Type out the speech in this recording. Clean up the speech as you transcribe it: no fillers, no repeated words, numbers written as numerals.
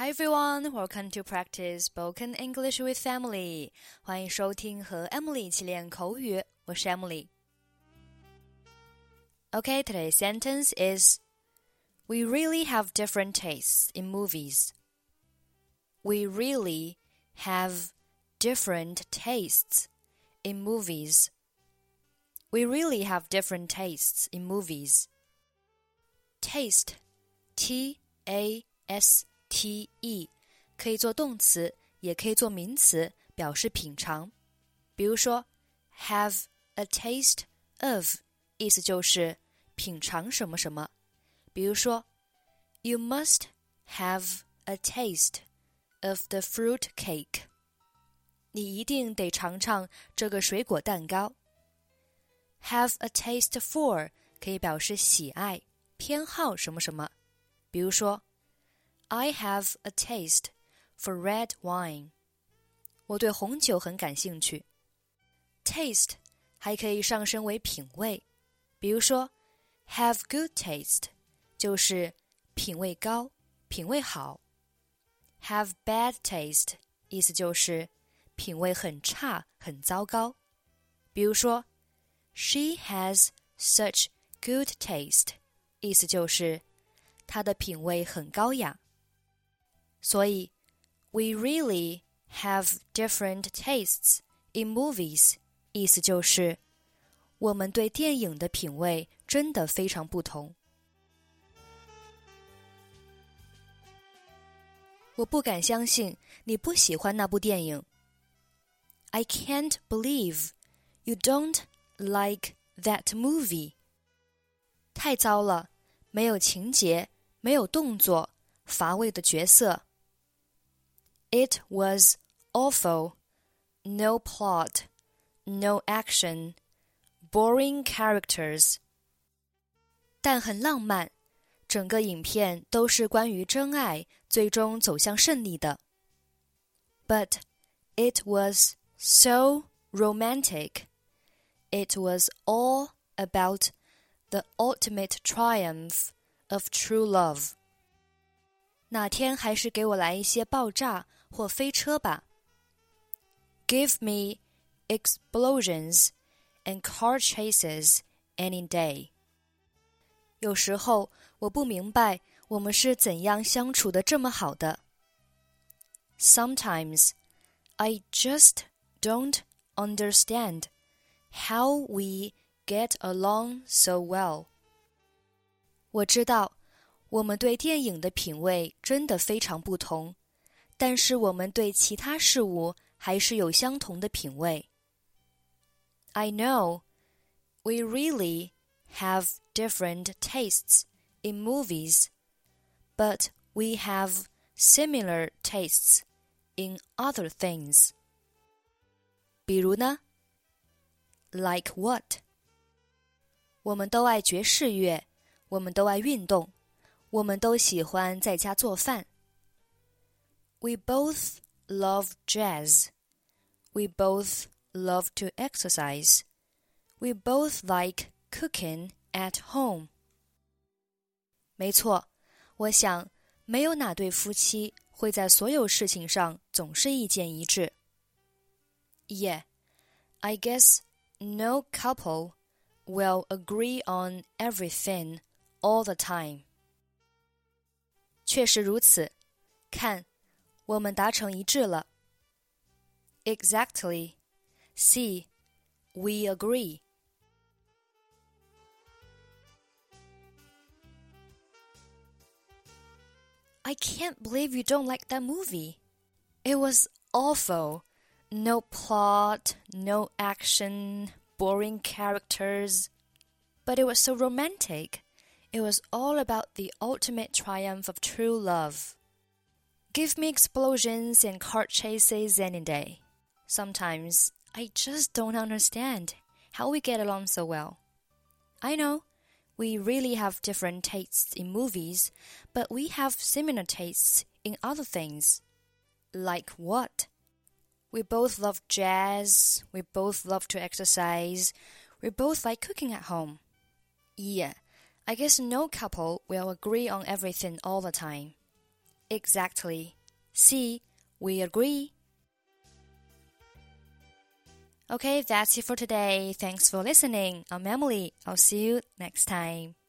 Hi everyone, welcome to practice spoken English with Emily. 欢迎收听和 Emily 一起练口语，我是 Emily. Okay, today's sentence is We really have different tastes in movies. We really have different tastes in movies. We really have different tastes in movies. Taste, T-A-S-T-E 可以做动词，也可以做名词，表示品尝。比如说 have a taste of 意思就是品尝什么什么。比如说 You must have a taste of the fruit cake. 你一定得尝尝这个水果蛋糕。Have a taste for 可以表示喜爱、偏好什么什么。比如说I have a taste for red wine. 我对红酒很感兴趣。Taste 还可以上升为品味，比如说 have good taste 就是品味高、品味好。Have bad taste 意思就是品味很差、很糟糕。比如说 She has such good taste 意思就是她的品味很高雅。所以 We really have different tastes in movies 意思就是我们对电影的品味真的非常不同。我不敢相信你不喜欢那部电影。I can't believe you don't like that movie. 太糟了，没有情节，没有动作，乏味的角色。It was awful. No plot, no action, boring characters. 但很浪漫，整个影片都是关于真爱，最终走向胜利的。But it was so romantic. It was all about the ultimate triumph of true love. 哪天还是给我来一些爆炸或飞车吧。Give me explosions and car chases any day. 有时候我不明白我们是怎样相处得这么好的。Sometimes I just don't understand how we get along so well. 我知道我们对电影的品味真的非常不同，但是我们对其他事物还是有相同的品味。I know we really have different tastes in movies, but we have similar tastes in other things. 比如呢 Like what? 我们都爱爵士乐，我们都爱运动，我们都喜欢在家做饭。We both love jazz. We both love to exercise. We both like cooking at home. 没错，我想没有哪对夫妻会在所有事情上总是意见一致。Yeah, I guess no couple will agree on everything all the time. 确实如此，看，我们达成一致了。Exactly. See, we agree. I can't believe you don't like that movie. It was awful. No plot, no action, boring characters. But it was so romantic. It was all about the ultimate triumph of true love. Give me explosions and car chases any day. Sometimes I just don't understand how we get along so well. I know we really have different tastes in movies, but we have similar tastes in other things. Like what? We both love jazz. We both love to exercise. We both like cooking at home. Yeah, I guess no couple will agree on everything all the time. Exactly. C. We agree. Okay, that's it for today. Thanks for listening. I'm Emily. I'll see you next time.